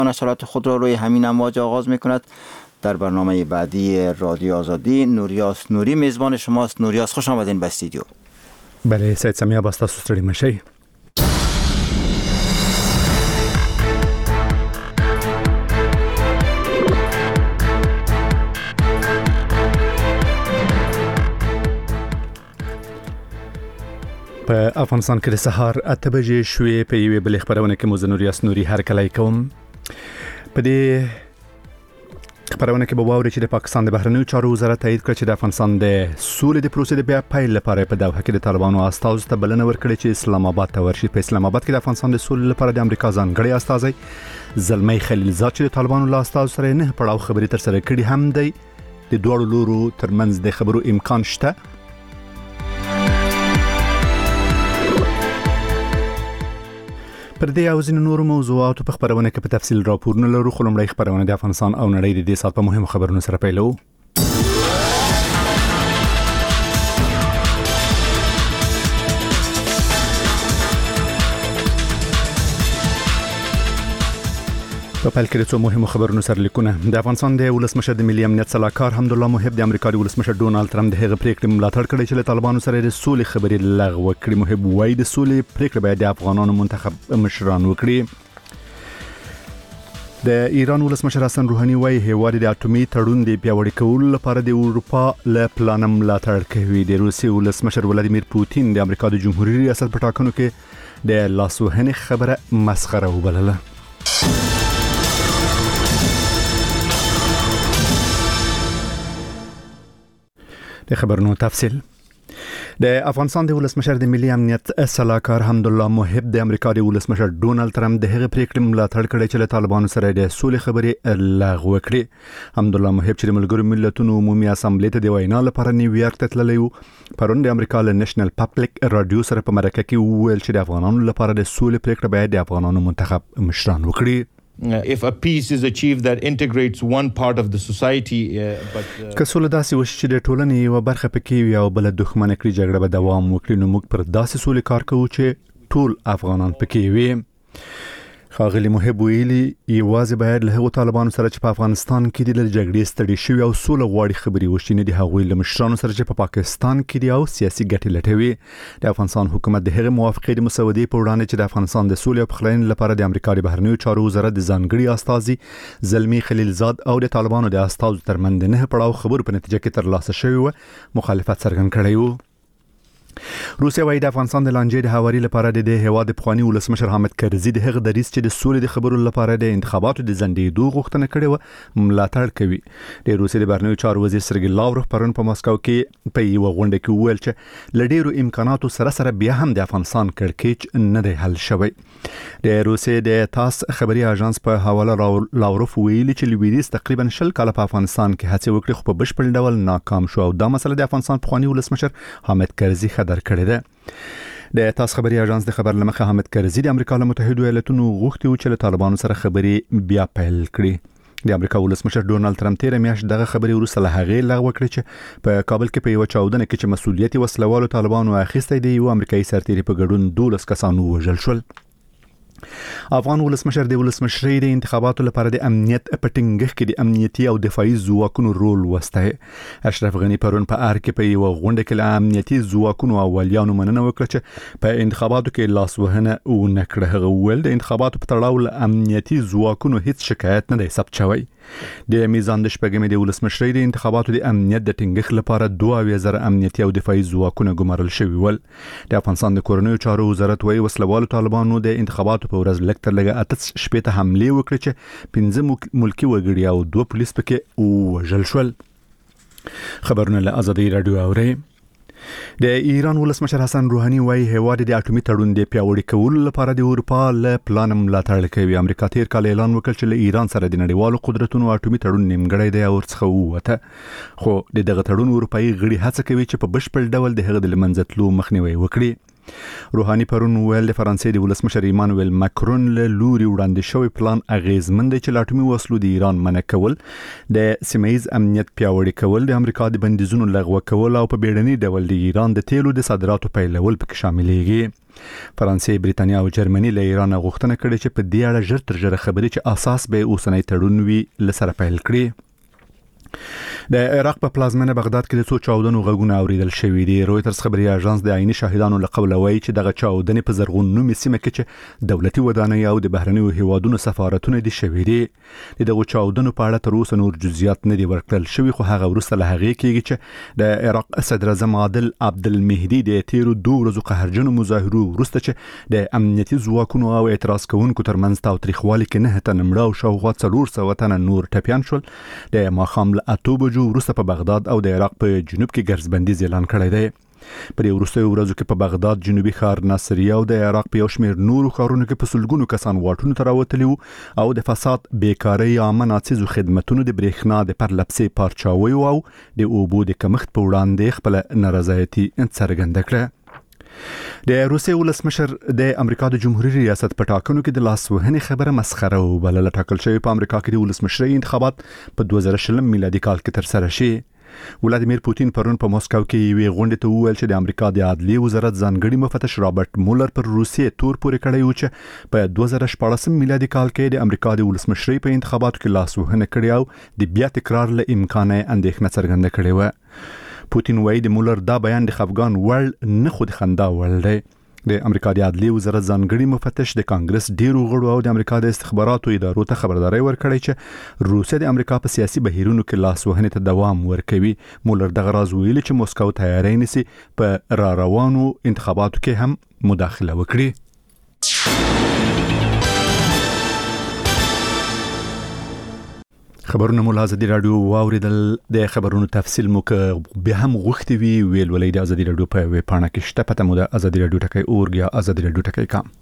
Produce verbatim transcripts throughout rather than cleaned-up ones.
نشرات خود را روی همین امواج آغاز میکند. در برنامه بعدی رادیو آزادی نوریاس نوری میزبان شماست. نوریاس خوش آمدین به استودیو. بله سید سمیه باستا سوستری مشی. په افغانستان کې د سهار اته بجې شوې په یوې بلې خبرونه کې موږ نوریاس نوري هرکلی کوم. په دې خبرونه کې به واورئ چې د پاکستان د بهرنیو چارو وزارت تایید کړ چې د افغانستان د سولې د پروسې د بیا پیل لپاره په دوحه کې د طالبانو استازو ته بلنه ورکړې چې اسلام آباد ته ورشي. په اسلام آباد کې د افغانستان د سولې لپاره د امریکا ځانګړی استازی زلمی خلیلزاد چې د طالبانو له استازو سره نه پړاو خبرې تر سره کړي هم دی. د دوړو لورو ترمنځ د خبرو امکان شته. پر دې او ځینو نورو موضوعاتو په خبرونه کې په تفصیل راپورونه لرو. خو لومړی خبرونه د افغانستان او نړۍ د دې سات په مهمو خبرونو سره پیلو. په پیل کې د څو مهمو خبرونو سره لیکونه. د افغانستان د ولسمشر د ملي امنیت صلاحکار حمدالله محب د امریکا د ولسمشر ډونالد ټرمپ د هغه پریکړې ملاتړ کړی چې له طالبانو سره د سولې خبرې لغوه کړي. محب وايي د سولې پریکړه باید د افغانانو منتخب مشران وکړي. د ایران ولسمشر حسن روحاني وايي هیواد د اټومي تړون د پیاوړي کولو لپاره د اروپا له پلان ملاتړ کوي. د روسي ولسمشر ولادیمیر پوتین د امریکا د جمهوریت ریاست په ټاکنو کې د لاسوهنې خبره مسخره وبلله. د خبرونو تفصیل. د افغانستان د ولسمشر د ملي امنیت صلاحکار حمدالله محب د امریکا د ولسمشر ډونالد ټرمپ د هغه پریکړې ملاتړ کړی چې له طالبانو سره د سولې خبرې لغوه کړي. حمدالله محب چې د ملګرو ملتونو عمومي اسامبلې ته د وینا لپاره نیویارک ته تللی و، پرون د امریکا له نېشنل پبلک رادیو سره په مرکه کې وویل چې د افغانانو لپاره د سولې پریکړه باید د افغانانو منتخب مشران وکړي. Uh, if a peace is achieved that integrates one part of the society uh, but uh, که سوله داسې وشي چې د ټولنې یو برخه پکې وي او بل دښمن کړي جګړه به دوام وکړي، نو موږ پر داسې سولې کار کوو چې ټول افغانان پکې وي. خاغلی محب ویلي یوازې باید له هغو طالبانو سره چې په افغانستان کې د جګړې ستړي شوي او سوله غواړي خبرې وشي، نه د هغوی له مشرانو سره چې په پا پاکستان کې دي او سیاسي ګټې لټوي. د افغانستان حکومت د هغې موافقې د مسودې په وړاندې چې د افغانستان د سولې او پخلاینې لپاره د امریکا د بهرنیو چارو وزارت د ځانګړي استازي زلمی خلیلزاد او د طالبانو د استازو ترمنځ د نه پړاو خبرو په نتیجه کې ترلاسه شوی و مخالفت څرګند کړی و. روسیا وايي د افغانستان د لانجې د هواري لپاره د دې هیواد پخوانی ولسمشر حامد کرزي د هغه دریځ چې د سولې د خبرو لپاره د انتخاباتو د ځنډېدو غوښتنه کړې و ملاتړ کوي. د روسیې د بهرنیو چارو وزیر سرګي لاوروف پرون په مسکو کې په یو غونډه کې وویل چې له ډېرو امکاناتو سره سره بیا هم د افغانستان کړکېچ نه دی حل شوی. د روسیې د تاس خبري اژانس په حواله لاوروف ویلي چې لویدیز تقریبا شل کاله په افغانستان کې هڅه وکړي خو په بشپړ ډول ناکام شو او دا مسله د افغانستان پخوانی ولسمشر حامد کرزي خبر کړی ده. د تاس خبري اژانس د خبر لمخه حامد کرزي د امریکا له متحده ایالاتونو غوښتي و چې له طالبانو سره خبرې بیا پیل کړي. د امریکا ولسمشر ډونالد ټرمپ تیر میاشت دغه خبرې وروسته له هغې لغوه کړې چې په کابل کې په یو چاودنه کې چې مسؤلیت وسلوالو طالبانو اخیستی دی یو امریکایي سرتیري په ګډون دولس کسان ووژل شول. افغان ولسمشر د ولسمشرۍ د انتخاباتو لپاره د امنیت په ټینګښت کې د امنیتي او دفاعي ځواکونو رول وسته. اشرف غنی پرون په ار کې په یو غونډه کې له امنیتي ځواکونو او والیانو مننه وکړه چې په انتخاباتو کې لاسوهنه ونه کړه. هغه وویل د انتخاباتو په تړاو له امنیتي ځواکونو هیڅ شکایت نه دی ثبت شوی. د میزان د شپږمې د ولسمشرۍ د انتخاباتو د امنیت د ټینګښت لپاره دوه اویا زره امنیتي او دفاعي ځواکونه ګمارل شوي ول. د افغانستان د کورنیو چارو وزارت وايي وسلوالو طالبانو د انتخاباتو په ورځ لږ تر لږه اته شپېته حملې وکړې چې پنځه ملکي وګړي او دوه پولیس پکې ووژل شول. خبرونه له آزادۍ راډیو اورئ. د ایران ولسمشر حسن روحاني وايي هیواد د اټومي تړون د پیاوړي کولو لپاره د اروپا له پلان ملاتړ کوي. امریکا تیر کال اعلان وکړ چې له ایران سره د نړیوالو قدرتونو اټومي تړون نیمګړی دی او ورڅخه ووته، خو د دغه تړون اروپایي غړي هڅه کوي چې په بشپړ ډول د هغه د منځ تلو مخنیوي وکړي. روحاني پرون ویل د فرانسې د ولسمشر ایمانوئل ماکرون له لوري وړاندې شوی پلان اغیزمن دی چې له اټومي وسلو د ایران منع کول، د سیمه‌ییز امنیت پیاوړي کول، د امریکا د بندیزونو لغوه کول او په بیړني ډول د ایران د تیلو د صادراتو پیلول پکې شاملېږي. فرانسې، بریتانیا او جرمني له ایران غوښتنه کړې چې په دې اړه ژر تر ژره خبرې چې اساس به اوسنۍ تړون وي لسره پیل کړي. د عراق په پلازمینه بغداد کې د څو چاودنو غږونه اوریدل شوي دي. رويټرز خبري اژانس د عیني شاهدانو له قوله وایي چې دغه چاودنې په زرغون نومي سیمه کې چې دولتي ودانۍ او د بهرنیو هیوادونو سفارتونه دي شوي دي. دغه چاودنو په اړه تر اوسه نور جزئیات نه دي ورکړل شوي، خو هغه وروسته له هغې کېږي چې د عراق صدر اعظم عادل عبدالمهدي د تیرو دوه ورځو قهرجنو مظاهرو وروسته چې د امنیتي ځواکونو او اعتراض کوونکو ترمنځ تاوتریخوالي کې نه تنه مړه او شاوخوا څلور سوه تنه نور ټپیان شول، د ماښام له اته بجو وروسته په بغداد او د عراق په جنوب کې ګرځبندیز اعلان کړی دی. په دې وروستیو ورځو کې په بغداد، جنوبي ښار ناصریه او د عراق په یو شمېر نورو ښارونو کې په سلګونو کسان واټونو ته راوتلي وو او د فساد، بیکارۍ، عامه ناڅیزو خدمتونو، د برېښنا د پرلپسې پارچاویو او د اوبو د کمښت په وړاندې خپله نارضایتي څرګنده کړه. د روسیې ولسمشر د امریکا د جمهوریت ریاست په ټاکنو کې د لاسوهنې خبره مسخره وبلله. ټاکل شوی په امریکا کې د ولسمشرۍ انتخابات په دوه زره شل میلادي کال کې ترسره شي. ولادیمیر پوتین پرون په مسکو کې یوې غونډې ته وویل چې د امریکا د عدلیې وزارت ځانګړي مفتش رابرټ مولر پر روسیې تور پورې کړی و چې په دوه زره شپاړسم میلادي کال کې د امریکا د ولسمشرۍ په انتخاباتو کې لاسوهنه کړې او د بیا تکرار له امکانه اندېښنه څرګنده کړې و. پوتین وایي د مولر دا بیان د خفګان وړ نه، خو د خندا وړ دی. د امریکا د عدلیې وزارت ځانګړي مفتش د کانګرس ډیرو غړو او د امریکا د استخباراتو ادارو ته خبرداري ورکړې چې روسیه د امریکا په سیاسي بهیرونو کې لاسوهنې ته دوام ورکوي. مولر دغه راز ویلي چې موسکو تیاری نیسي په را روانو انتخاباتو کې هم مداخله وکړي. خبرونه مو له ازادي راډیو واوریدل. د خبرونو تفصیل مو که به هم غوښتي وي ویل ولې د ازادي راډیو په ویب پاڼه کې شته. پته مو د ازادي راډیو ټکی اورګ یا ازادي راډیو ټکی کام.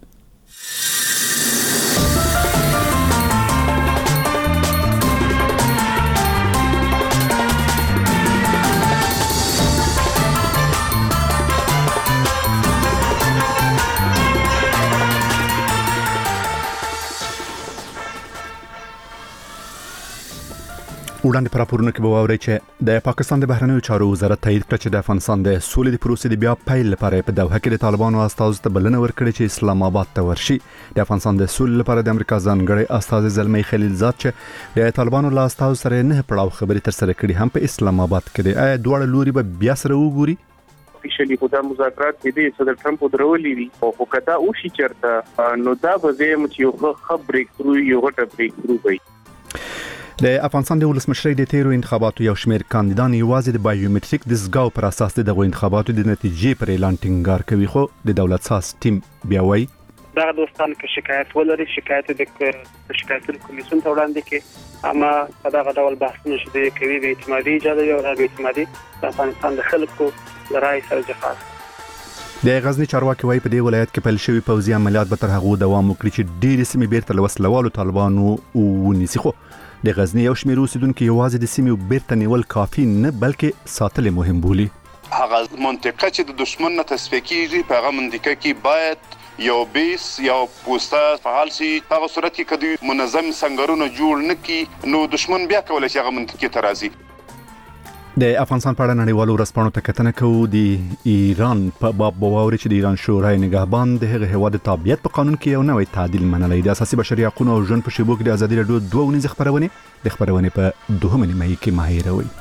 وړاندې پر راپورونو کې به واورئ چې د پاکستان د بهرنیو چارو وزارت تایید کړ چې د افغانستان د سولې د پروسې د بیا پیل لپاره په دوحه کې د طالبانو استازو ته بلنه ورکړې چې اسلام آباد ته ورشي. د افغانستان د سولې لپاره د امریکا ځانګړي استازي زلمی خلیلزاد چې د طالبانو له استازو سره نه پړاو خبرې تر سره کړي هم په اسلام آباد کې دي. آیا دواړه لوري به بیا سره وګوري؟ افیشلی خو دا مذاکرات د صدر ټرمپ درولې دي او کدا او شي چرته نو دا به زم چې یو ښه بریک تھرو یو غټ بریک تھرو وي. د افغانستان د ولسمشرۍ د تیرو انتخاباتو یو شمېر کاندیدان یوازې د بایومټریک د زګاو پر اساس د دغو انتخاباتو د نتیجې پر اعلان ټینګار کوي، خو د دولت ساز ټیم بیا وایي دا دوستان کې شکایت ولري، شکایت د شکایتونو کمیسیون ته وړاندې کې اما په دغه ډول بحثونه شته کوي د اعتمادي ایجاد او د اعتمادي د افغانستان د خلکو لرای سره ځخاص. د غزنی چارواکي وایي په دې ولایت کې پیل شوی پوځي عملیات به تر هغه دوام وکړي چې ډېرې سیمې بیرته له وسلوالو طالبانو ونیسي. خو د غزنی یو شمېر اوسیدونکو یوازې د سیمې بیرته نیول کافي نه بلکې ساتل مهم بولي. هغه منطقه چې د دشمن نه تصفیه کیږي په هغه منطقه کې باید یو بیس یا پوسټه فعال شي. هغه صورت کې کدی منظم سنگرونه جوړ نه کی نو دشمن بیا کولای شي هغه منطقه ته راځي. د افغانستان په اړه نړیوالو ورځپاڼو ته کتنه کوو. د ایران په باب بواوري چې د ایران شورای نگهبان د هغه هواد تابعیت په قانون کې یو نوې تعدیل منلې د اساسي بشري حقوقو او ژوند په شیبو کې د ازادي راډیو دوه ونیز خبرونه د خبرونه په دوهمه نیمه کې ماهیروي.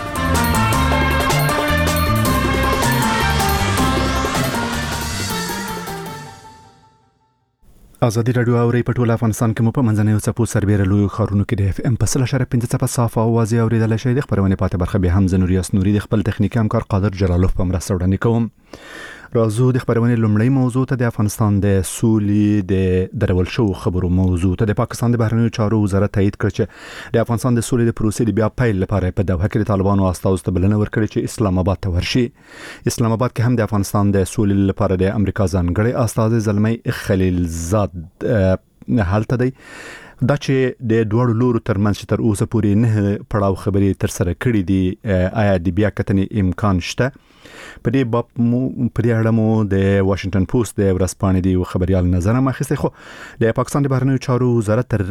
ازادي راډیو اوري په ټول افغانستان کې مو په منځنیو څپو سربېره لوی خارونو کې د اف ام په سل اشاره پنځه څپه صاف او واضح اوریدل شي. د خبرونه پاتې برخه به هم زنوریاس نوري د خپل تخنیکی همکار قادر جلالوف په مرسته وړاندې کوم. راځو د خبرونه لومړی موضوع ته د افغانستان د سولې د درول شو خبرو موضوع ته د پاکستان د بهرنیو چارو وزارت تایید کړ چې د افغانستان د سولې د پروسې د بیا پیل لپاره په دوحه کې د طالبانو استازو ته بلنه ورکړې چې اسلام آباد ته ورشي. اسلام آباد کې هم د افغانستان د سولې لپاره د امریکا ځانګړي استازي زلمی خلیلزاد حالت دی. دا چې د دوړو لورو ترمنځ تر اوسه پورې نه پړاو خبرې تر سره کړې دي، آیا د بیا کتنې امکان شته؟ په دې باب مو په دې اړه مو د واشنگټن پوسټ د ورځپاڼې دی خبريال نظر ما اخیسته. خو د پاکستان د بهرنیو چارو وزارت تر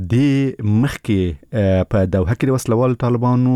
دې مخکې په دوحه کې د وسلوال طالبانو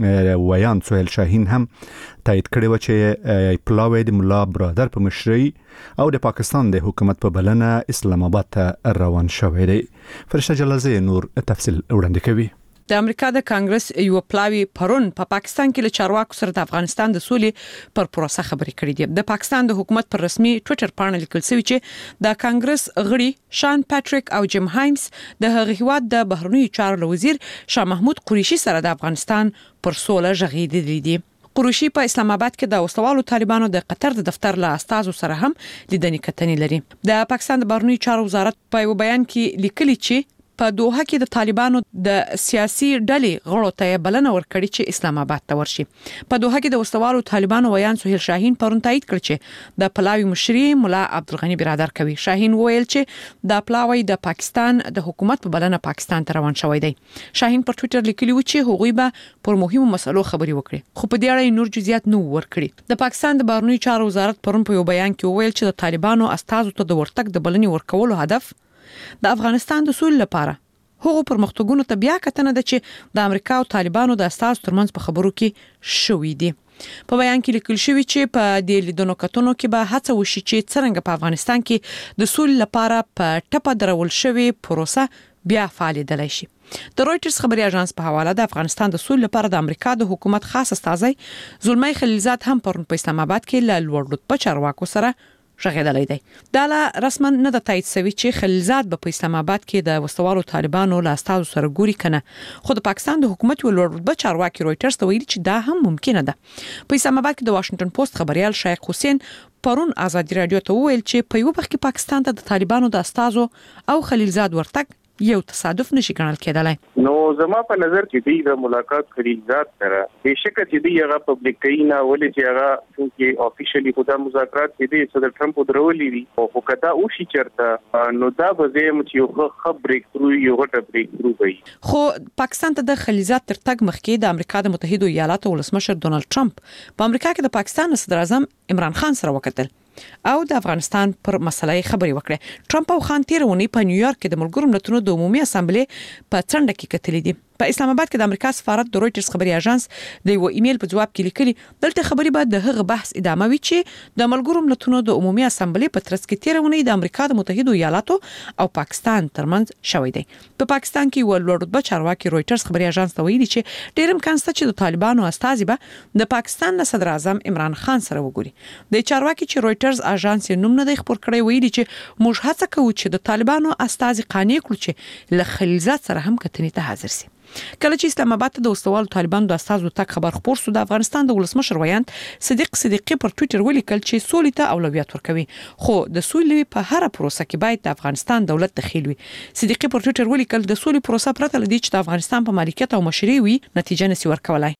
ویان سهیل شاهین هم تایید کړی و چې پلاوی د مولا برادر په مشرۍ او د پاکستان د حکومت په بلنه اسلام آباد ته روان شوی دی. فرشته جلالزی نور تفصیل وړاندې کوي. د امریکا د کانګرس یو پلاوی پرون په پا پاکستان کې له چارواکو سره د افغانستان د سولې پر پروسه خبرې کړې دي. د پاکستان د حکومت پر رسمي ټوئیټر باندې لیکل شوی چې د کانګرس غړي شان پاتریک او جیم هایمز د هغه هیواد د بهرنیو چارو وزیر شاه محمود قریشي سره د افغانستان پر سوله غږیدلي دي. قریشي په اسلام آباد کې د وسلوالو طالبانو د قطر د دفتر له استازو سره هم لیدنې کتنې لري. د پاکستان د بهرنیو چارو وزارت په یو بیان کې لیکلي چې په دوحه کې د طالبانو د سیاسي ډلې غړو ته بلنه ورکړي چې اسلام آباد ته ورشي. په دوحه کې د وسلوالو طالبانو ویان سهیل شاهین پرون تایید کړ چې د پلاوی مشري مولا عبدالغنی برادر کوي. شاهین وویل چې د پلاوی د پاکستان د حکومت په بلنه پاکستان ته روان شوی دی. شاهین پر ټوئیټر لیکلی و چې هغوی به پر مهمو مسلو خبري وکړي، خو په دې اړه نور جزئیات نه ورکړي. د پاکستان د بهرنیو چارو وزارت پرون په یو بیان کې وویل چې د طالبانو استازو ته د ورتګ د بلنې ورکولو هدف د افغانستان د سولې لپاره هغه پرمختګونو ته بیا کتنه ده چې د امریکا او طالبانو د اساس ترمنځ په خبرو کې شوې دي. په بیان کې لیکل شوی چې په دې لیدونو کتنو کې به هڅه وشي چې څنګه په افغانستان کې د سولې لپاره په ټپه درول شوی پروسه بیا فعالیدلی شي. د رويټرز خبري اژانس په حواله د افغانستان د سولې لپاره د امریکا د حکومت خاص استازی زلمی خلیلزاد هم پرون په اسلام آباد کې له لوړ رتبه چارواکو سره شغیدلې دی. دا لا رسما نه د تایید شوی چې خلیلزاد په اسلام آباد کې د وسوالو طالبانو له استازو سره ګوري کنه، خو د پاکستان د حکومت ول رتبه چارواکي رويټرز ته ویلي چې دا هم ممکنه ده. په اسلام آباد کې د واشنگټن پوسټ خبريال شیخ حسین پرون آزادي رادیو ته ویل چې په یو وخت کې پاکستان ته د طالبانو د استازو او خلیلزاد ورتګ یو تصادف نشي ګڼل کېدلای. نو زما په نظر کې دی د ملاقات خلیلزاد سره بهشکه چې دی هغه پبلک کینا ولې چې هغه چې افیشلی خدا مذاکرات کې دی صدر ټرمپ درولې وي او کدا او شي چرته نو دا به زم چې یو خبرې ترو یو غټه بریک ترو وي. خو پاکستان ته د خلیلزاد تر تګ مخکې د امریکا د متحده ایالاتو ولسمشر ډونالد ټرمپ په امریکا کې د پاکستان صدر اعظم عمران خان سره وکتل او د افغانستان پر مسلې خبري وکړه. ټرمپ او خان تیر ونی په نیویارک کې د ملګرو ملتونو د عمومي اسامبلې په څنډه کې کتلې دي. په اسلام آباد کې د امریکا سفارت د رويټرز خبري اژانس د یو ایمیل په جواب کې لیکلي دلته خبري بعد د هغه بحث ادامه وی چې د ملګرو ملتونو د عمومي اسامبلې په ترڅ کې تیر ونی د امریکا د متحده ایالاتو او پاکستان ترمنځ شوې دي. په پاکستان کې ول رتبه چارواکي رويټرز خبري اژانس ته ویلي چې ډیر امکان شته چې د طالبانو استازي به د پاکستان د صدر اعظم عمران خان سره وګوري. د چارواکي چې رويټرز اژانس نوم نه دی خبر کړی ویلي چې موږ هڅه کوو چې د طالبانو استازي قانع کړو چې له خلیلزاد سره هم کتنې ته حاضر شي. کله چې اسلام آباد ته د وسوالو طالبانو د استازو تک خبر خبر شو د افغانستان د ولسمشر ویاند صدیق صدیقی پر ټوئیټر ولیکل چې سولې ته اولویت ورکوي، خو د سولې په هر پروسه کې باید د افغانستان دولت دخیل وي. صدیقی پر ټوئیټر ولیکل د سولې پروسه پرته لدی چې د افغانستان په مالکیت او مشري وي نتیجه نسی ورکولای.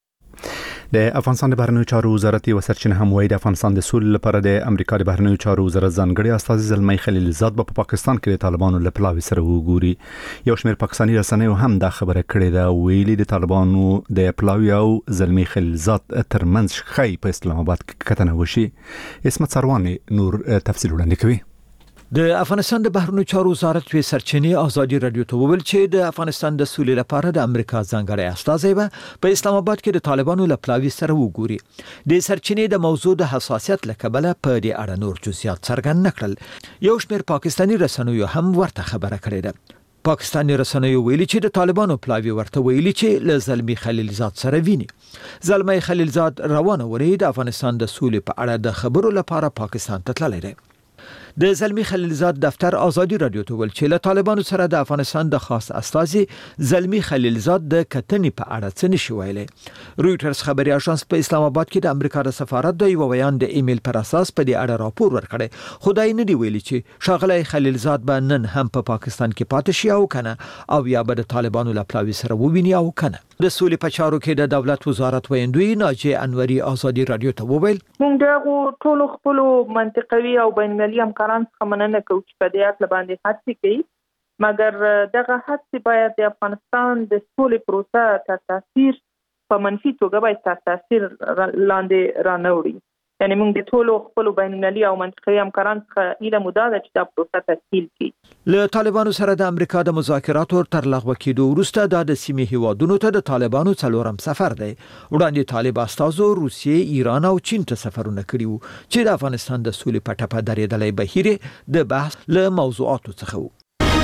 د افغانستان د بهرنیو چارو وزارت یو سرچینه هم وایي د افغانستان د سولې لپاره د امریکا د بهرنیو چارو وزارت ځانګړي استازي زلمی خلیلزاد په پاکستان کې د طالبانو له پلاوي سره وګوري. یو شمېر پاکستاني رسنیو هم دا خبره کړې ده، ویلي د طالبانو د پلاوي او زلمی خلیلزاد ترمنځ شخړې په اسلام آباد کې کتنه وشي. اسمت سروانی نور تفصیل وړاندې کوي. د افغانستان د بهرنیو چارو وزارت وی سرچینې آزادي رادیو ته وویل چې د افغانستان د سولې لپاره د امریکا ځانګړی استازی به په اسلام آباد کې د طالبانو له پلاوي سره وګوري. د سرچینې د موضوع د حساسیت لکبله په دې اړه نور جزئیات څرګند نکړل. یو شمېر پاکستاني رسنیو هم ورته خبره کړې ده. پاکستاني رسنیو ویلي چې د طالبانو پلاوي ورته ویلي چې له زلمی خلیلزاد سره ویني. زلمی خلیلزاد روانه وری د افغانستان د سولې په اړه د خبرو لپاره پاکستان ته تللی دی. د زلمی خلیلزاد دفتر آزادي رادیو ته ویل چې له طالبانو سره د افغانستان د خاص استازي زلمی خلیلزاد د کتنې په اړه څه نشي ویلي. رويټرز خبري اژانس په اسلام آباد کې د امریکا د سفارت د یو بیان د ایمیل پر اساس په دې اړه راپور ورکړی، خدای نه دی ویلي چې شاغلی خلیلزاد به نن هم په پاکستان کې پاتې شي او کنه او یا به د طالبانو له پلاوي سره وویني او کنه. د سولې په چارو کې د دولت وزارت ویندوی ناجیه انوري آزادي رادیو ته وویل موږ دغه ټول خپل منطقوي او بین المللي همکاران څخه مننه کوو چې په دې اړه باندې هڅې کوي، مګر دغه هڅې باید د افغانستان د سولې پروسه تر تاثیر په منفي توګه باید تر تاثیر لاندې رانوړي. یعنی موږ د ټولو خپل بین المللي او منطقوي همکارانو څخه هیله مو دا ده چې دا پروسه تسهیل کړي. له طالبانو سره د امریکا د مذاکراتو تر لغوه کېدو وروسته دا د سیمې هیوادونو ته د طالبانو څلورم سفر دی. وړاندې طالب استازو روسیې، ایران او چین ته سفرونه کړي وو چې د افغانستان د سولې په ټپه درېدلی بهیر د بحث له موضوعاتو څخه وو.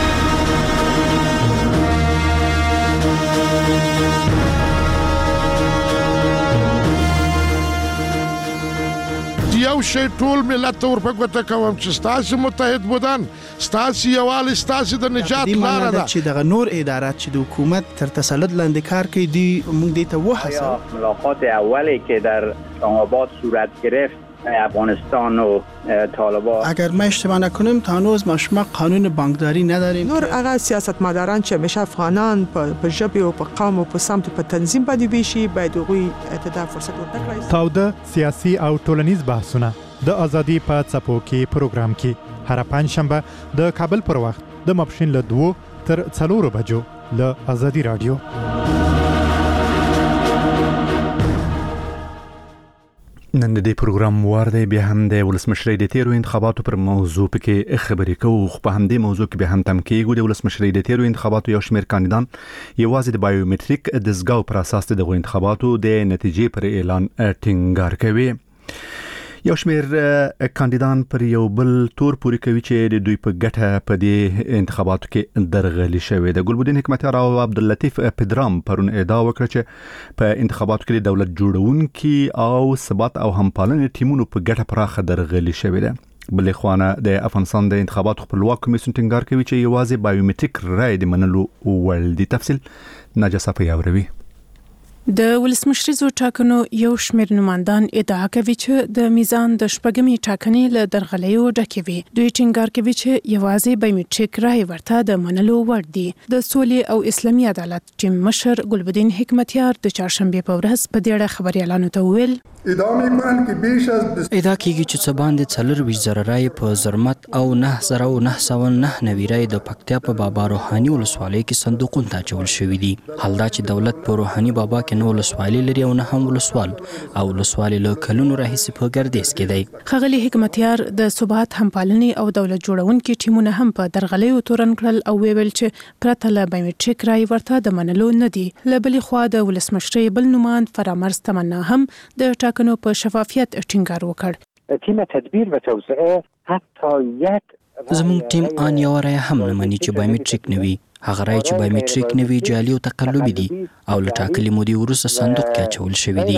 یو شی ټول ملت ته ورپګوته کوم چې ستاسو متحد بودن، ستاسو یووالی، ستاسو د نجات لاره ده. چې دغه نور ادارات چې د حکومت تر تسلط لاندې کار کوي دی موږ دې ته وهڅوو. ملاقات اولی که در اسلام آباد صورت گرفت افغانستان و طالبان، اگر ما اشتباه نکنیم تا هنوز ما شما قانون بانکداری نداریم. نور هغه سیاستمداران چې همیشه افغانان په ژبه او په قوم او په سمت په تنظیم باندې ویشي باید هغوی ته فرصت ورکړي. تاوده سیاسي او ټولنیز بحثونه د ازادي په څپو کې پروګرام کې هر پنځشنبه د کابل پر وخت د ماپښین له دوه تر څلورو بجو له ازادي رادیو. نن د دې پروګرام وارد بیا هم د ولسمشرۍ د تیرو انتخاباتو پر موضوع کې خبرې کوو. خو په همدې موضوع کې به هم تم کېږو. د ولسمشرۍ د تیرو انتخاباتو یو شمېر کاندیدان یوازې د بایومټریک دستګاو پر اساس د انتخاباتو د نتیجې پر اعلان ټینګار کوي. یو شمېر کاندیدان پر یو بل تور پوري کوي چې د دوی په ګټه په دې انتخاباتو کې درغلي شوې ده. ګلبدین حکمتیار او عبداللطیف پدرام پرون ادعا وکړه چې په انتخاباتو کې د دولت جوړونکي او ثبات او همپالنې ټیمونو په ګټه پراخه درغلي شوې ده. بلې خوانه د افغانستان د انتخاباتو خپلواک کمیسیون ټینګار کوي چې یوازې بایومټریک رای د منلو وړ دي. تفصیل ناجا صفی اوروي. د ولسمشریزو ټاکنو یو شمېر نمائندان ادعا کوي چې د میزان د شپږمې ټاکنې له درغلیو ډکې وي. دوی ټینګار کوي چې یوازې بایومټریک رای ورته د منلو وړ دي. د سولې او اسلامي عدالت ټیم مشر ګلبدین حکمتیار د چهارشنبه په ورځ په دې اړه خبريالانو ته وویل ادعا کیږي چې څه باندې څلور ویشت زره رای په زرمت او نه زره او نه سوه نه نوي رای د پکتیا په بابا روحاني ولسوالۍ کې صندوقونو ته اچول شوي دي. حال دا چې دولت په روحاني بابا کې نو ولسوالۍ لري او نه هم ولسوال او ولسوالۍ له کلونو راهیسې په ګردیز کې دی. ښاغلي حکمتیار د ثبات همپالنې او دولت جوړونکي ټیمونه هم په درغلیو تورن کړل او ویل چې پرته له بایومټریک رای ورته د منلو نه دي. له بلې خوا د ولسمشرۍ بل نمائند فرامرز تمنا هم د ټاکنو په شفافیت ټینګار وکړ. تیم تدبیر و توسعه حتی یک زموږ ټیم ان یو رای هم نه مني چې بایومټریک نه وي. هغه رای چې بایومټریک نه وي جعلي او تقلبي دي او له ټاکلي مودې وروسته صندوق کې اچول شوي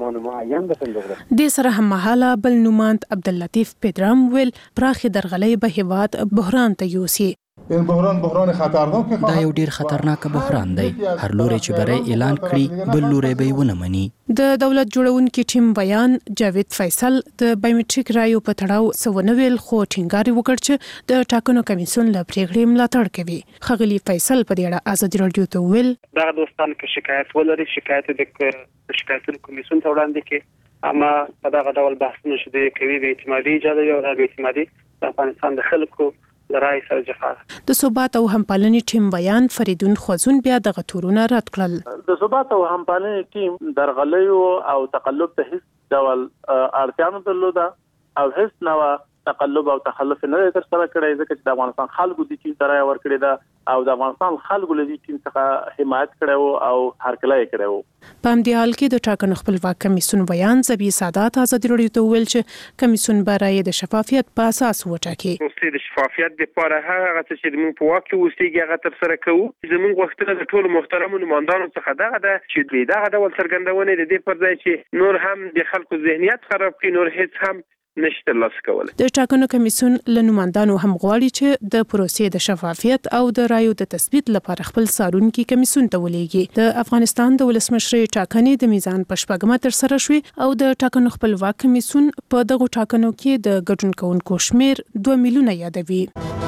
دي. د سره هم مهاله بل نمائند عبداللطیف پدرام ویل پراخي درغلي به هیواد بحران ته یوسي. این بحران بحران خطرناک دا یو ډیر خطرناک بحران دی. هر لوري چې بری اعلان کړي بل لوري به ونه مني. د دولت جوړونکي ټیم بیان جاوید فیصل د بایومټریک رایو په تړاو سونه ویل خو ټینګار وکړ چې د ټاکنو کمیسیون له پریکړې ملاتړ کوي. خغلی فیصل په دې اړه ازادي رادیو ته ویل دا دوستان کې شکایت ولري شکایت د شکایتونو کمیسیون ته وړاندې کې اما په دغه ډول بحثونه شته کوي د اعتمادي اجازه یو د اعتمادي د افغانستان د خلکو لرای سره جفا. د ثبات او همپالنې ټیم بیان فریدون خوازون بیا د غتورونه رد کړل. د ثبات او همپالنې ټیم درغلیو او تقلب ته هیڅ ډول اړتیا نه درلوده او هیڅ نوع تقلب او تخلف نه تر سره کړی ځکه چې د افغانستان خلکو د ټیم سره ورکړی دا او د افغانستان خلکو له دې ټیم څخه حمایت کړو او هرکلی کړو. په همدې حال کې د ټاکنو خپلواک کمیسیون بیان زبی سادات ازادي رادیو ته ویل چې کمیسیون برای د شفافیت په اساس وټاکي. د شفافیت لپاره هغه چې موږ په واقع اوسېږي هغه تر سره کوو. زموږ وختونه د ټولو محترمو نمائندانو څخه دغه ده چې دغه ډول څرګندونه د دې پر ځای چې نور هم د خلکو ذهنیت خراب کړي نور هیڅ هم نشته لاس کول. د ټاکنو کمیسیون له نمائندانو هم غواړي چې د پروسې د شفافیت او د رایو د تثبیت لپاره خپل څارونکي کمیسیون ته ولېږي. د افغانستان د ولسمشرۍ ټاکنې د میزان په شپږمه تر سره شوې او د ټاکنو خپلواک کمیسیون په دغه ټاکنو کې د ګډون کوونکو شمیر دوه میلیونه یادوي.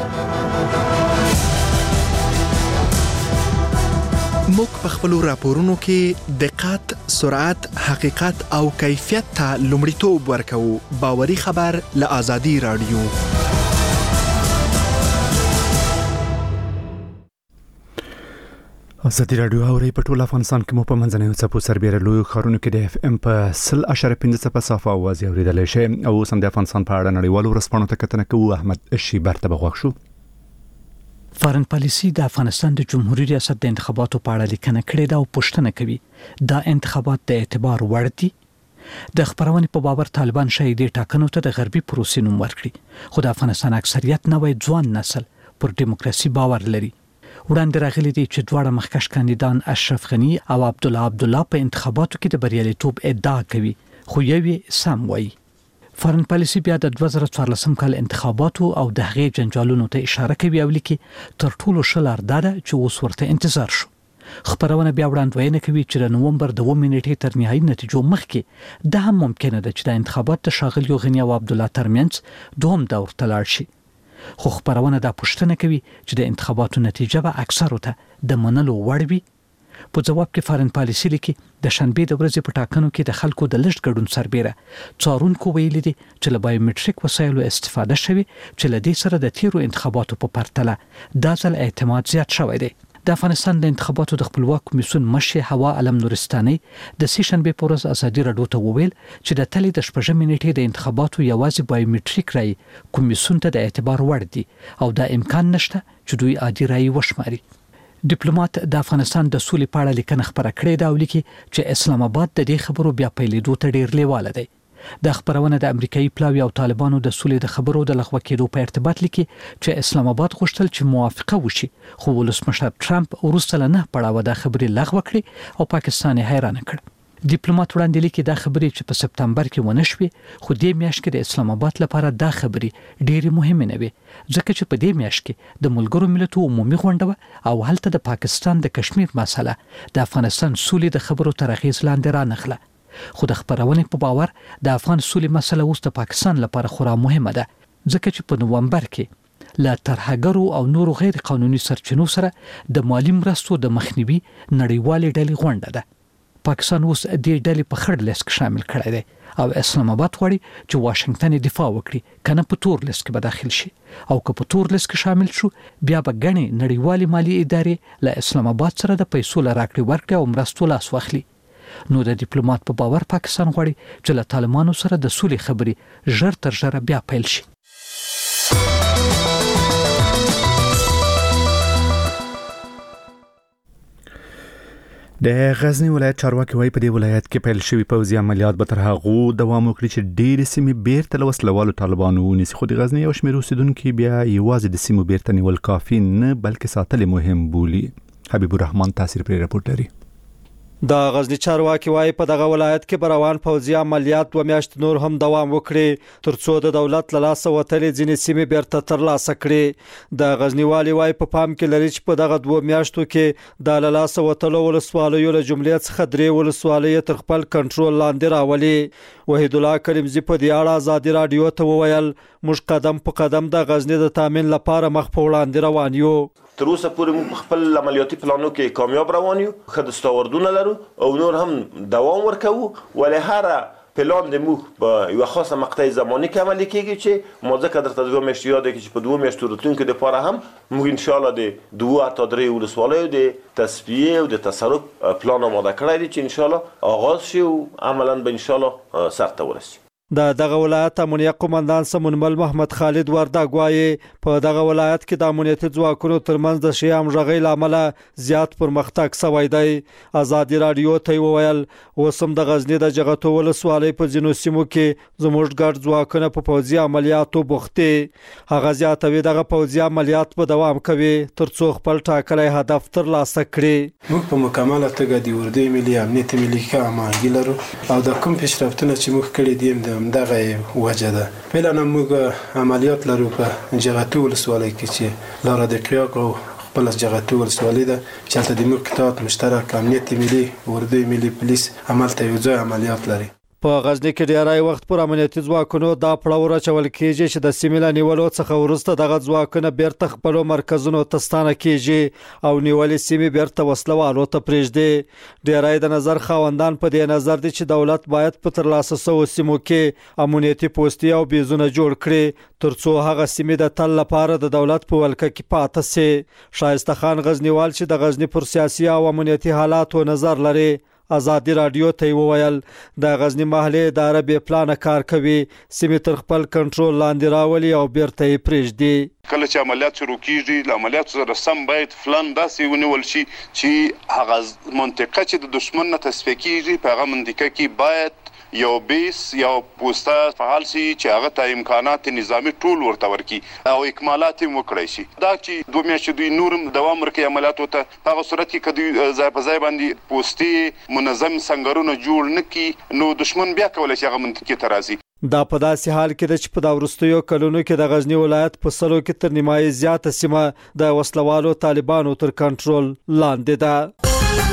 موږ په خپل راپورونو کې دقت، سرعت، حقیقت او کیفیت ته لومړیتوب ورکوو. باوري خبر له آزادي رادیو. ازادي رادیو اوري په ټول افغانستان کې مو په منځنوي څپو سربېره لوی خارونو کې د اف ام په سل اشاره پنځه په صفه आवाज اوریدل شي او سم د افغانستان په اړه نړیوالو ورسپانو ته کتنه کوو. احمد شي برته بغوښ شو. فارن پالیسی د افغانستان د جمهوریت ریاست د انتخاباتو په اړه لیکنه کړې ده او پوښتنه کوي دا انتخابات د اعتبار وړ دي. د خبرونې په باور طالبان شاید د ټاکنو ته د غربي پروسې نوم ورکړي، خو د افغانستان اکثریت نوې ځوان نسل پر دیموکراسي باور لري. وړاندې راغلي دي چې دواړه مخکښ کاندیدان اشرف غنی او عبد الله عبد الله په انتخاباتو کې د بریالیتوب ادعا کوي، خو یوې سم وایي. فارن پالیسی بیا د دوه زره څوارلسم کال انتخاباتو او د هغې جنجالونو ته اشاره کوي او لیکي تر ټولو ښه لار دا ده چې اوس ورته انتظار شو. خبرونه بیا وړاندوینه کوي چې د نومبر د اووه نیټې تر نهایي نتیجو مخکې دا هم ممکنه ده چې د انتخابات د ښاغلي غنی او عبد الله ترمنځ دوهم دور ته لاړ شي. خو خبرونه دا پوښتنه کوي چې د انتخاباتو نتیجه به اکثرو ته د منلو وړ وي. په جواب کې فارن پالیسی لیکي د شنبې د ورځې په ټاکنو کې د خلکو د لږ ګډون سربېره څارونکو ویلي دي چې له بایومټریک وسایلو استفاده شوي چې له دې سره د تیرو انتخاباتو په پرتله دا ځل اعتماد زیات شوی دی. د افغانستان د انتخاباتو د خپلواک کمیسیون مشر هوا علم نورستاني د سې شنبې په ورځ ازادي رادیو ته وویل چې د تلې د شپږمې نیټې د انتخاباتو یوازې بایومټریک رای کمیسیون ته د اعتبار وړ دي او دا امکان نشته چې دوی عادي رای وشماري. ډیپلوماټ د افغانستان د سولې په اړه لیکنه خبره کړې ده او لیکي چې اسلام آباد د دې خبرو بیا پیلېدو ته ډیر لیواله دی. د خبرونه د امریکایي پلاوی او طالبانو د سولې د خبرو د لغوه کېدو په ارتباط لیکي چې اسلام آباد غوښتل چې موافقه وشي، خو ولسمشر ټرمپ وروسته له نه پړاوه د خبرې لغوه کړې او پاکستان یې حیران کړ. ډیپلوماټ وړاندې لیکي دا خبرې چې په سپتمبر کې ونه شوې، خو دې میاشت کې د اسلام آباد لپاره دا خبرې ډېرې مهمه نه وي، ځکه چې په دې میاشت کې د ملګرو ملتونو عمومي غونډه او هلته د پاکستان د کشمیر مسله د افغانستان سولې د خبرو تر اغېز لاندې رانغله. خو د خبرونې په باور د افغان سولې مسله اوس د پاکستان لپاره خورا مهمه ده، ځکه چې په نومبر کې له ترهګرو او نورو غیر قانوني سرچینو سره د مالی مرستو د مخنیوي نړیوالې ډلې غونډه ده. پاکستان اوس دې ډلې په خړ لیست کې شامل کړی دی او اسلام آباد غواړي چې واشنگټن دفاع وکړي کنه په تور لیست کې به داخل شي، او که په تور لیست کې شامل شو بیا به ګڼې نړیوالې مالی ادارې له اسلام آباد سره د پیسو لراکړې ورکړې او مرستو لاس واخلي. نو د ډیپلوماټ په باور پاکستان غواړي چې له طالبانو سره د سولې خبرې ژر تر ژره بیا پیل شي. د غزنی ولایت چارواکي وايي په دې ولایت کې پیل شوی پوځي عملیات به تر هغه دوام وکړي چې ډېر سیمې بیرته له وسلوالو طالبانو ونیسي. خو د غزنی او شمېر اوسیدونکو بیا یوازې د سیمو بیرته نیول کافي نه بلکې ساتل مهم بولي. حبیب الرحمن تاثیر پر رپورټ لري. د غزنی چارواکي وايي په دغه ولایت کې بروان پوځي عملیات دوه میاشتې نور هم دوام وکړي ترڅو د دولت له لاسه وتلې ځینې سیمې بیرته ترلاسه کړي. د غزنی والي وايي په پام کې لري چې په دغه دوه میاشتو کې د له لاسه وتلو ولسوالیو له جملې څخه درې ولسوالۍ تر خپل کنټرول لاندې راولي. وحید الله کریمزی په دې اړه ازادي رادیو ته وویل موږ قدم په قدم د غزنی د تامین لپاره مخ په وړاندې روان یو. تر اوسه پورې موږ خپل عملیاتي پلانو کې کامیاب روان یو، ښه دستاوردونه لرو او نور هم دوام ورکوو، ولې هر پلان د موږ په یوه خاصه مقطع زماني کې عملي کېږي چې ما ځکه درته دوه میاشتې یاد دی چې په دوه میاشتو راتلونکو دپاره هم موږ انشاءالله د دوه حتی درې ولسوالیو د تصفیې او د تصرف پلان آماده کړی دی چې انشاءالله آغاز شي او عملا به انشاءالله سرته ورسي. د دغه ولایت امنیت قومندان سمونمل محمد خالد وردګ وايي په دغه ولایت کې د امنیتي ځواکونو ترمنځ د شی همغږۍ له امله زیات پرمختګ شوی دی. ازادي رادیو ته وویل اوس هم د غزنی د جغتو ولسوالۍ په ځینو سیمو کې زموږ ګډ ځواکونه په پوځي عملیاتو بوخت دي. هغه زیاتوي دغه پوځي عملیات به دوام کوي ترڅو خپل ټاکلی هدف ترلاسه کړي. موږ په مکمله توګه د اردوی ملي امنیت ملي ښه هماهنګي لرو او د کوم پیشرفتونه چې موږ کړي دي دغه وجه ده. فعلا موږ عملیات لرو په جغتو ولسوالۍ کې چې لاره د قیاق او خپل جغتو ولسوالۍ ده چې هلته د موږ قطاعات مشترک امنیت ملي اردوی ملي پولیس عمل ته یو ځای عملیات لري. په غزنی کې ډیری وخت پر امنیتي ځواکونو دا پړاو راچول کیږي چې د سیمې له نیولو څخه وروسته دغه ځواکونه بیرته خپل مرکزونو ته ستانه کیږي او نیولې سیمې بیرته وسلوالو ته پرېږدي. ډیری د نظر خاوندان په دې نظر دي چې دولت باید په ترلاسه شوو سیمو کې امنیتي پوستي او بیزونه جوړ کړي ترڅو هغه سیمې د تل لپاره د دولت په ولکه کې پاتې شي. شایسته خان غزنیوال چې د غزنی پر سیاسي او امنیتي حالاتو نظر لري آزادی رادیو ته وویل د غزنی محلي اداره به پلان کار کوي سیمې تر خپل کنټرول لاندې راولي او بیرته یې پرېږدي. کله چې عملیات شروع کیږي له عملیاتو سره سم باید فلان داسې ونیول شي چې هغه منطقه چې د دشمن نه تصفیه کیږي په هغه منطقه کې باید یو بیس یو پوسټه فعال شي چې هغه ته امکانات نظامی ټول ورته ورکي او اکمالات یې وکړي شي. دا چې دوه میاشتې دوی نورم دوام ورکړي عملیاتو ته په هغه صورت کې کدی ځای په ځای باندې پوسټي منظم سنگرونه جوړ نکي نو دشمن بیا کولای شي هغه منطقې ته راځي. دا په داسې حال کې د چې په دا وروستیو کلونو کې د غزنی ولایت په سلو کې تر نیمایي زیاته سیمه د وسلوالو طالبانو تر کنټرول لاندې ده.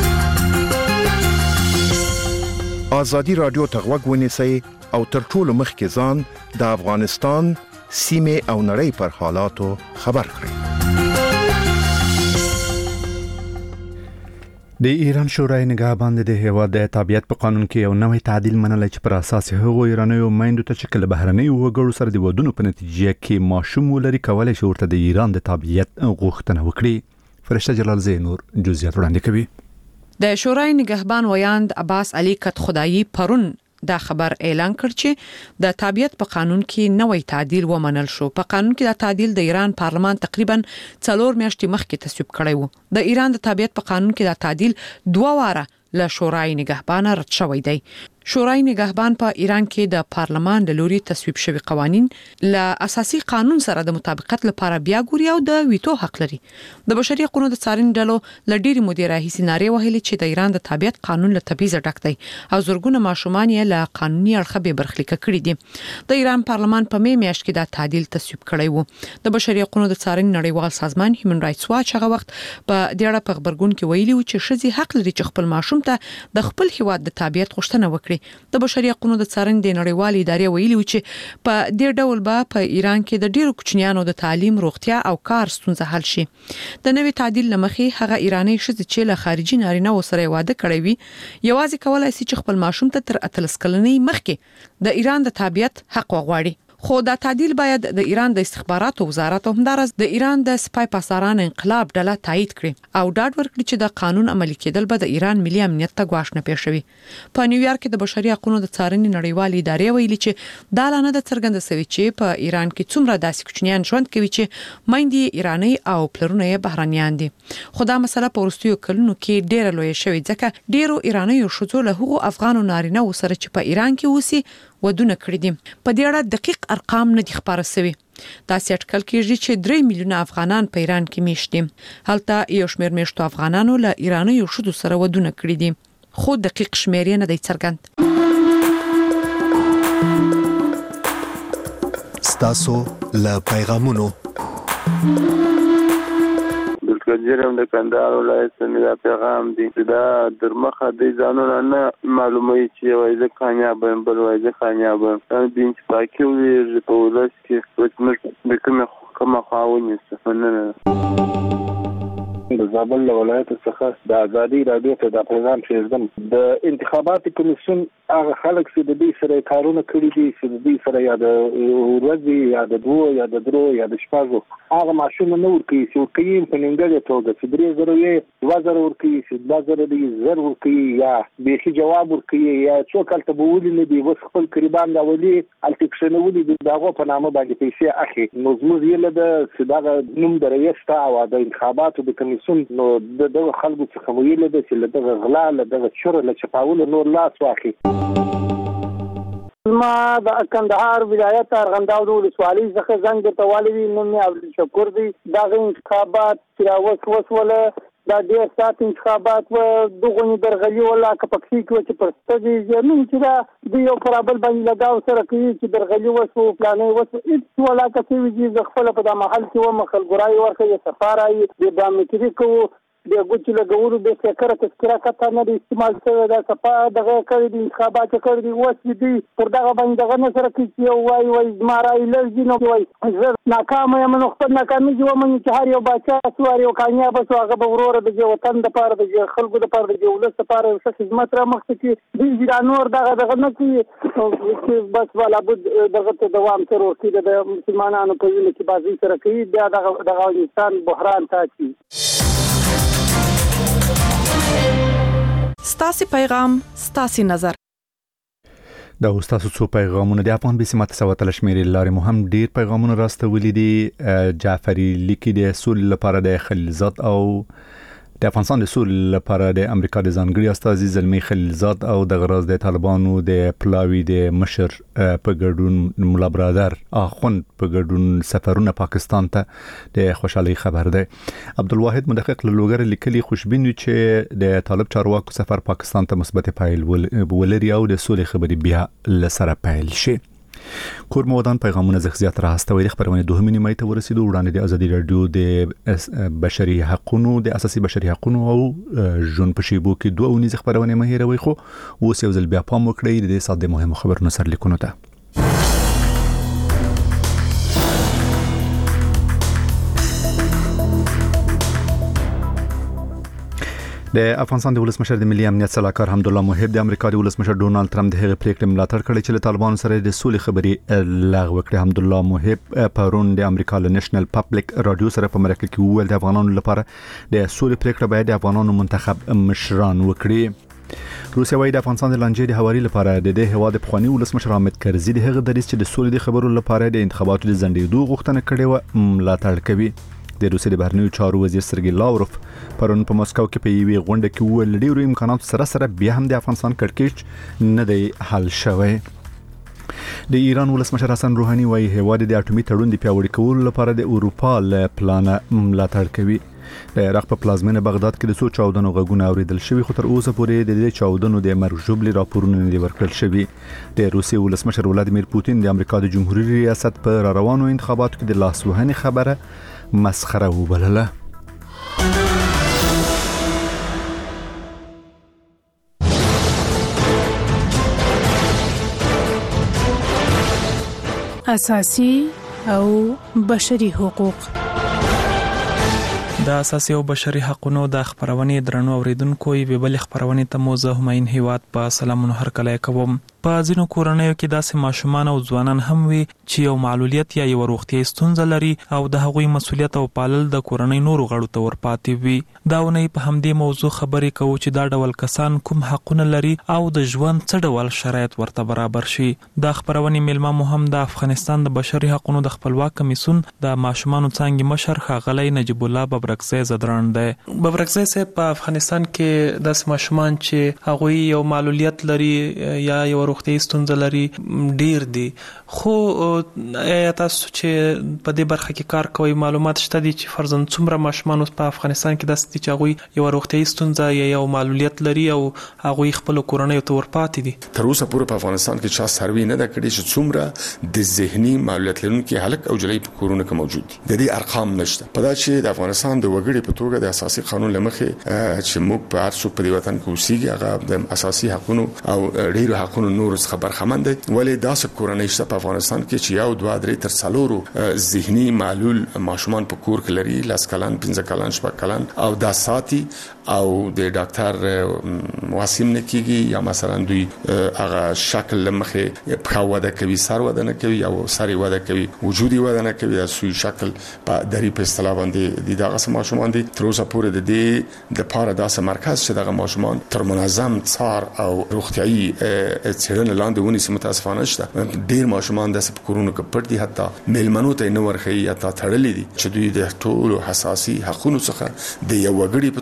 آزادی رادیو ته غوږ ونیسئ او تر ټولو مخکې ځان د افغانستان سیمې او نړۍ پر حالاتو خبر کړئ. د ایران شورای نگهبان د هیواد د تابعیت په قانون کې یو نوې تعدیل منل چې پر اساس هغو ایرانیو میندو ته چې کله بهرنیو وګړو سره د ودونو په نتیجه کې ماشوم ولري کولای شي ورته د ایران د تابعیت غوښتنه وکړي. فرشته جلال زینور جزئیات وړاندې کوي. د شورای نگهبان ویاند عباس علي کت خدایي پرون دا خبر اعلان کړ چې د تابعیت په قانون کې نوې تعدیل ومنل شو. په قانون کې دا تعدیل د ایران پارلمان تقریبا څلور میاشتې مخکې تصویب کړی وو. د ایران د تابعیت په قانون کې دا تعدیل دوه واره له شورای نگهبان رد شوی دی. شورای نگهبان په ایران کې د پارلمان د لوري تصویب شوی قوانين له اساسي قانون سره د مطابقت لپاره بیا ګوري او د ویټو حق لري. د بشري حقوقو د څارنې ډلو لډيري مدیره هیڅ ناره وهلي چې د ایران د تابعیت قانون له تبعیض ډک دی او زورګونه ماشومان یې له قانوني اړخه به برخلیک کړي دي. د ایران پارلمان په می میاشت کې دا تعدیل تصویب کړی وو. د بشري حقوقو د څارنې نړیوال سازمان هیومن رائټس واچ هغه وخت په دې اړه په خبرګون کې ویلي و چې شذي حق لري چې خپل ماشوم ته د خپل هیواد د تابعیت غوښتنه وکړي. د بشري حقوقو د څارنې د نړیوال ادارې ویلي و چې په دې ډول به په ایران کې د ډیرو کوچنیانو د تعلیم، روغتیا او کار ستونزه حل شي. د نوې تعدیل لمخې هغه ایرانی شذ چې له خارجي نارینه سره واده کړی وي یوازې کولای شي چې خپل ماشوم ته تر اتلس کلنۍ مخکې د ایران د تابعیت حق وغواړي. خو دا تعدیل باید د ایران د استخباراتو وزارت او همدارس د ایران د سپای پاساران انقلاب ډله تایید کړي او ډاډ ورکړي چې د قانون عملي کېدل به د ایران ملي امنیت ته ګواښ نه پیښوي. په نیویارک کې د بشري حقوقو د څارنې نړیوالې ادارې ویلي چې دا لانه د څرګند سوي چې په ایران کې څومره داسې کوچنیان ژوند کوي چې میندې ایرانی او پلرونه یې بهرانيان دي. خو دا مسله په وروستیو کلونو کې ډېره لوی شوې ځکه ډېرو ایرانیو شذو له هغو افغانو نارینه سره چې په ایران کې اوسي ودونه کړی دي. په دې اړه دقیق ارقام نه دي خبره شوی. دا سټکل کېږي چې درې میلیونه افغانان په ایران کې میشت دي. هلته یو شمېر میشتو افغانانو له ایرانیو شذو سره ودونه کړی دي. خو دقیق شمېر نه دی څرګند. ستاسو له پیغامونو جرم د کندهار ولایت څخه پیغام دی دا درمخه د ځانونه نه معلومه چې وایي ځکه کامیاب بل وایي ځکه کامیاب د دین چې پاکي وي په ولس کې وڅ د کومه کومه خاوني څه د زابل ولایت څخه د آزادي رادیو ته د پیغام شیزم د انتخاباتي کمیسیون هغه خلک چې د دې سره کارونه کړی دي چې د دې سره یا د ورځې یا د دوه یا د درو یا د شپږو هغه ماشوم نه ورکي چې ورکي په نیمګړې توګه چې درې زره یې دوه زره ورکي چې دوه زره دې زر ورکي یا به جواب ورکي یا څوک تل به ولې نه دی وس خپل قربان دا ولي الټکشنولي دغه په نامه باندې پیسې اخی نو زموږ یې له صداغه نوم درېستا او د انتخاباتو د کمیسیون نو دغه خلکو څخه ویل د چې دغه غلا دغه شر له چپاول نور لاس واخی. ما د کندهار ولایت ارغنداو د ولسوالۍ څخه زنګ ته والي نوم یې عبد الشکور دی. دا انتخابات چې اوس وسوله دا ډېر سات انتخابات و دغه درغلي ولا کپکسي کې چې پرستګي زمين چې دا د یو پرابل باندې لگاو سره کوي چې درغلي وسو پلانې وسو هیڅ ولا کسي وي چې خپل په د محل کې و مخل ګرای ورکه سفارای د بامتري کو د ګوچ لګولو د فکر تذکره کته نه استعمال شوی دا صفه دغه کړی د انتخابات کړی دی اوس دي پر دغه باندې دغه نه سره کې یو وای وای مارای لږی نو وای زه ناکام یم نو خپل ناکامي جو من چې هر یو بچا سوار یو کامیاب شو هغه به ورور د وطن د پاره د خلکو د پاره د ولس د پاره څه خدمت را مخ کې دی د نور دغه دغه نه کې بس ولا بد دغه ته دوام تر ورته د مسلمانانو په ویل کې بازي سره کوي بیا دغه دغه افغانستان بحران ته چی. ستاسي پیغام ستاسي نظر. دا استاسو څو پیغامونه د افغان بي سي ماته سواتل شمیرې لارې مهم ډیر پیغامونه راستولې دي. جعفری لیکي د سول لپاره د خلیلزاد او د افغانستان د سول لپاره د امریکا د ځانګړي استازي زلمی خلیلزاد او د غراز د طالبانو د پلاوی د مشر په ګډون مولا برادر اخوند په ګډون سفرونه پاکستان ته د خوشحالي خبر ده. عبدالواحد مدقق لوګر لیکلي خوشبین چې د طالب چارواکو سفر پاکستان ته مثبت پایل ولري او د سولې خبري بیا لسره پایل شي. کور مودان پیغامونه زغزيات راستوي خبرونه دوه نیمه ته ورسېدو. وړاندې د ازادي رادیو د بشري حقوقو د اساسي بشري حقوقو او جون په شیبو کې دوه ونیز خبرونه مهیروي خو اوس یو ځل بیا پام وکړئ د ساده مهمه خبرونو سره لیکونو ته. د افغانستان د ولسمشر د ملي امنیت صلاحکار حمدالله محب د امریکا د ولسمشر ډونالد ټرمپ د هغې پریکړې ملاتړ کړې چې له طالبانو سره د سولې خبرې لغوه کړې. حمدالله محب پرون د امریکا له نېشنل پبلک رادیو سره په مرکه کې وویل د افغانانو لپاره د سولې پریکړه باید د افغانانو منتخب مشران وکړي. روسیا وايي د افغانستان د لانجې د هواري لپاره د دې هواد د پخوانی ولسمشر حامد کرزي د هغه دریځ چې د سولې د خبرو لپاره د انتخاباتو د ځنډېدو غوښتنه کړې و ملاتړ کوي. د روسیې د بهرنیو چارو وزیر سرګي لاوروف پرون په مسکو کې په یوې غونډه کې وویل ډیرو امکاناتو سره سره بیا هم د افغانستان کړکېچ نه دی حل شوی. د ایران ولسمشر حسن روحاني وايي هیواد د اټومي تړون د پیاوړي کولو لپاره د اروپا له پلان ملاتړ کوي. د عراق په پلازمینه بغداد کې د څو چاودنو غږونه اوریدل شوي خو تر اوسه پورې د دې چاودنو د مرګ ژوبلې راپورونه نه ورکړل شوي. د روسیې ولسمشر ولادیمیر پوتین د امریکا د جمهوریت ریاست په را روانو انتخاباتو کې د لاسوهنې خبره مسخره وبلله. اساسي او بشري حقوق. د اساسي او بشري حقوقو د خبرونې درنو اوریدونکو یې بل خبرونې ته موزه هماین هیواد په سلامونو هر کله کوم. په ځینو کورنیو کې داسې ماشومان او ځوانان هم وي چې یو معلولیت یا یو روغتیايي ستونزه لري او د هغوی مسولیت او پالل د کورنۍ نورو غړو ته ورپاتې وي. دا ونی په همدې موضوع خبرې کوو چې دا ډول کسان کوم حقونه لري او د ژوند څه ډول شرایط ورته برابر شي. دا خبرونه ملما مهم د افغانستان د بشري حقوقو د خپلواک کمیسیون د ماشومانو څنګه مشر ښاغلی نجیب الله ببرکزی زدران دی. ببرکزی صاحب په افغانستان کې داسې ماشومان چې هغوی یو معلولیت لري یا یو روغتیايي ستونزه لري ډیر دي خو یا تاسو چې په دې برخه کې کار کوي معلومات شته دي چې فرضاً څومره ماشومان په افغانستان کې داسې دي چې هغوی یو روغتیايي ستونزه یا یو معلولیت لري او هغوی خپل کورنۍ ته ورپاتې دي؟ تر اوسه پورې په افغانستان کې چا سروي نه ده کړې چې څومره د ذهني معلولیت لرونکي هلک او جلۍ په کورونو کې موجود دي. د دې ارقام نشته. په دا چې د افغانستان د وګړي په توګه د اساسي قانون لمخې چې موږ په هر څو په دې وطن کې اوسېږي هغه د اساسي حقوقو او ډیرو حقوقو نور څخه برخمن دي. ولې داسې کورنۍ شته په افغانستان کې چې یو دوه درې تر څلورو ذهني معلول ماشومان په کور کې لري، لاس کلان پنځه کلان شپږ کلان او دا ساتي او د ډاکټر واسیم نه کیږي یا مثلا دوی هغه شکل لمخې په وده کوي سر وده نه کوي او سر وده کوي وجودي وده نه کوي سوی شکل په دری په اصطلاح باندې د دغه ماشومان دي. تر اوسه پورې د دې د پاره داسې مرکز چې دغه ماشومان تر منظم څار او روغتيایي څېړنې لاندې ونیسي متاسفانه شته. ډیر ماشومان د سپ کورونو کې پټ دي، حتی میلمنو ته نه ورخي یا تا تړلې دي چې دوی د ټولو حساسي حقوقو څخه د یو وګړي په توګه د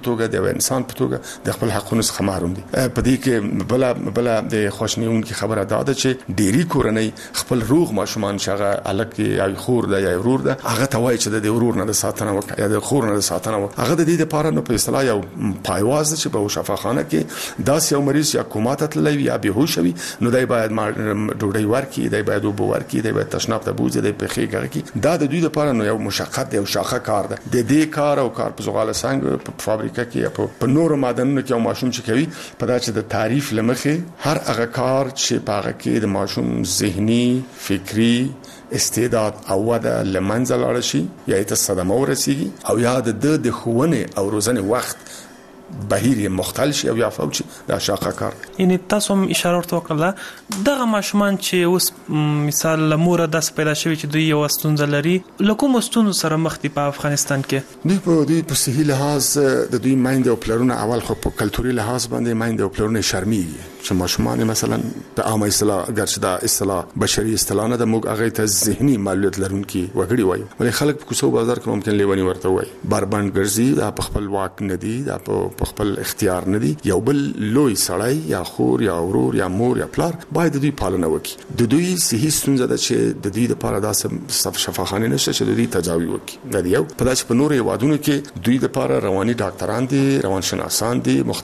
یو انسان په توګه د خپل حقونو څخه محروم دي. په دې کې بل بل د خوشنیونکو خبره ده چې ډيري کورنۍ خپل روغ ماشومان شغه الک یا خور ده یا ورور ده هغه توای چې د ورور نه د ساتنه وکړي یا د خور نه د ساتنه وکړي. هغه د دې لپاره نو په اصطلاح یو پایواز چې په شفاخانه کې داس یو مریض یا کومات تللی یا بهوش وي نو دای باید ډوډۍ ورکړي، دای باید وبو ورکړي، دای باید تشناب ته بوزي، دای په خېګه کې دا د دوی لپاره نو یو مشقت دی او شاخه کار ده. د دې کار او کار په زغاله څنګه په فابریکه کې په نورو معدنونو کې یو ماشوم چې کوي په دا چې د تعریف لمخې هر هغه کار چې په هغه کې د ماشوم ذهني فکری استعداد او وده لمنځه لاړ شي یا ته صدمه ورسیږي او یا د د خوونه او روزنه وخت بهیر مختل شي او یا فوجي دا شاقه کار. یعنی تاسو هم اشاره ورته وکړه دغه ماشومان چې اوس مثال لمور د پیدا شوی چې دوی یو ستونزه لري لکه مستونو سره مخ دي په افغانستان کې دوی په دوی په صحي لحاظ د دوی مایند او پلرونه اول خو په کلتوري لحاظ باندې مایند او پلرونه شرمېږي چې ماشومان مثلا په عامه اصطلاح ګرځي دا اصطلاح بشري اصطلاح نه د موږ هغه ته ذهني معلومات لرونکي وګړي وایي ولې خلک په کوڅو بازار کې ممکن لیونی ورته وایي باربند ګرځي دا په خپل واک نه دي دا په خپل اختیار نه دي. یو بل لوی سړی یا خور یا ورور یا مور یا پلار باید د دوی پالنه وکړي. د دوی صحي ستونزه ده چې د دوی لپاره داسې شفاخانه نشته چې د دوی تداوی وکړي. دا یو په داسې په نورو هیوادونو کې دوی لپاره رواني ډاکټران دي، روانشناسان دي،